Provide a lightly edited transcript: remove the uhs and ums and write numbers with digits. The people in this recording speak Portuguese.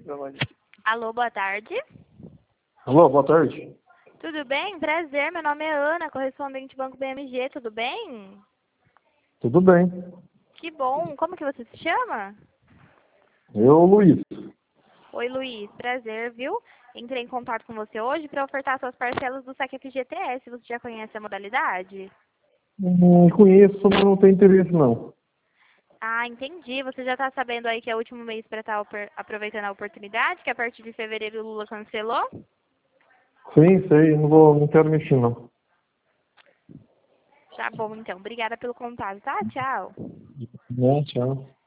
Alô, boa tarde. Alô, boa tarde. Tudo bem? Prazer, meu nome é Ana, correspondente Banco BMG, tudo bem? Tudo bem. Que bom. Como que você se chama? Eu, Luiz. Oi, Luiz. Prazer, viu? Entrei em contato com você hoje para ofertar suas parcelas do Saque FGTS. Você já conhece a modalidade? Conheço, mas não tenho interesse, não. Ah, entendi. Você já está sabendo aí que é o último mês para estar aproveitando a oportunidade, que a partir de fevereiro o Lula cancelou? Sim, sei. Não quero mexer, não. Tá bom, então. Obrigada pelo contato, tá? Tchau. Não, tchau.